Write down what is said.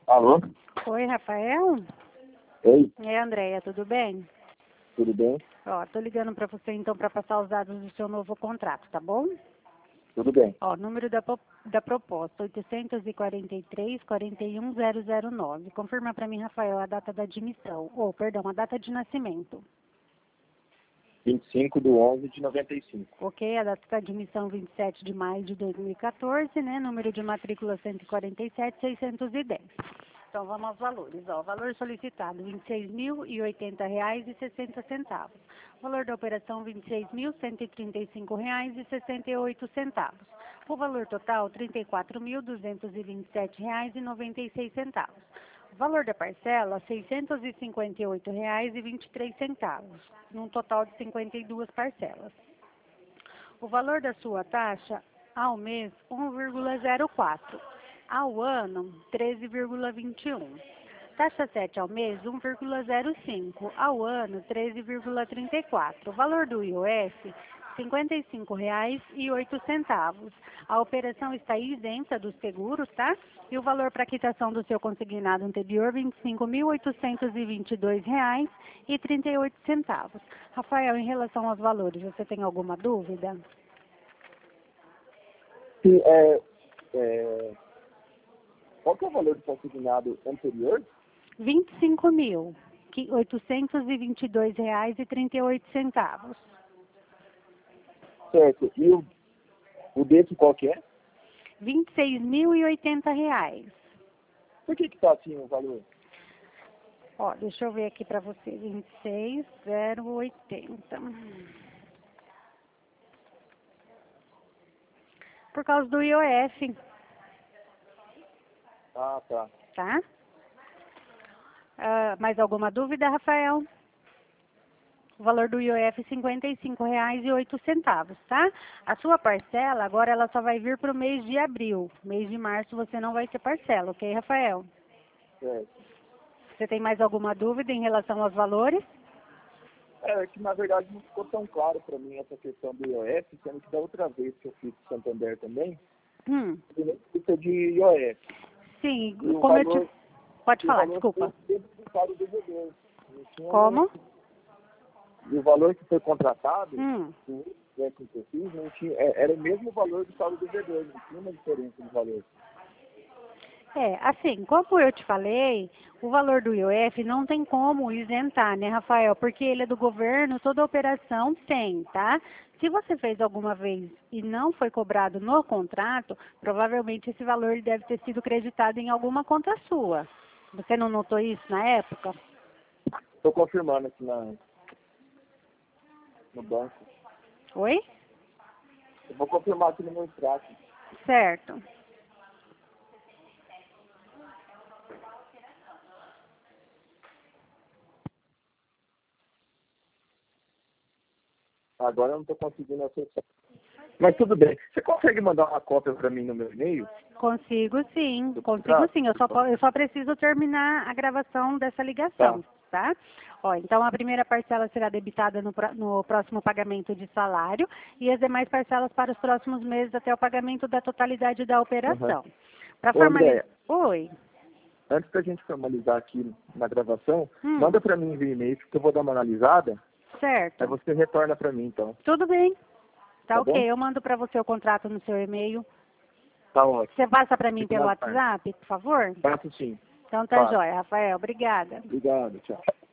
Alô? Oi, Rafael? Oi, É, Andréia, tudo bem? tudo bem? Ó, tô ligando pra você então pra passar os dados do seu novo contrato, tá bom? Tudo bem. Ó, número da proposta, 843-41009. Confirma pra mim, Rafael, a data da admissão. Perdão, a data de nascimento. 25/11/95. Ok, a data da admissão 27 de maio de 2014, né? Número de matrícula 147.610. Então, vamos aos valores. Ó, valor solicitado, R$ 26.080,60. Valor da operação, R$ 26.135,68. O valor total, R$ 34.227,96. O valor da parcela, R$ 658,23, num total de 52 parcelas. O valor da sua taxa, ao mês, 1,04. Ao ano, 13,21. Taxa 7 ao mês, 1,05. Ao ano, 13,34. O valor do IOF, R$ 55,08. A operação está isenta dos seguros, tá? E o valor para quitação do seu consignado anterior, R$ 25.822,38. Rafael, em relação aos valores, você tem alguma dúvida? Sim, qual que é o valor do consignado anterior? R$ 25.822,38. Certo. E o desse qual que é? R$ 26.080. Por que tá assim o valor? Ó, deixa eu ver aqui para você. 26.080. Por causa do IOF, Ah, tá. tá? Mais alguma dúvida, Rafael? O valor do IOF é R$ 55,08, tá? A sua parcela, agora ela só vai vir para o mês de abril. Mês de março você não vai ter parcela, ok, Rafael? Certo. Você tem mais alguma dúvida em relação aos valores? É que na verdade não ficou tão claro para mim essa questão do IOF, sendo que da outra vez que eu fiz o Santander também, eu fiz de IOF. Sim, E o como valor, eu te... Pode e o falar, valor desculpa. foi tributado do devedor. Como? E o valor que foi contratado, o que eu fiz, não tinha, era o mesmo valor do saldo devedor, não tinha uma diferença de valor. Assim, como eu te falei, o valor do IOF não tem como isentar, né, Rafael? Porque ele é do governo, toda operação tem, tá? Se você fez alguma vez e não foi cobrado no contrato, provavelmente esse valor deve ter sido creditado em alguma conta sua. Você não notou isso na época? Estou confirmando aqui no banco. Oi? Eu vou confirmar aqui no meu extrato. Certo. Agora eu não estou conseguindo acessar. Mas tudo bem. Você consegue mandar uma cópia para mim no meu e-mail? Consigo sim, Do consigo contrato? sim. Eu só preciso terminar a gravação dessa ligação, tá? Ó, então a primeira parcela será debitada no próximo pagamento de salário e as demais parcelas para os próximos meses até o pagamento da totalidade da operação. Para formalizar. André, Oi. antes da gente formalizar aqui na gravação, manda para mim via e-mail, que eu vou dar uma analisada. Certo. Aí você retorna para mim, então. Tudo bem. Tá ok. Bom? Eu mando para você o contrato no seu e-mail. Tá ótimo. Você passa para mim Fico pelo na parte. WhatsApp, por favor? Faço sim. Então tá Faço. jóia, Rafael. Obrigada. Obrigado, tchau.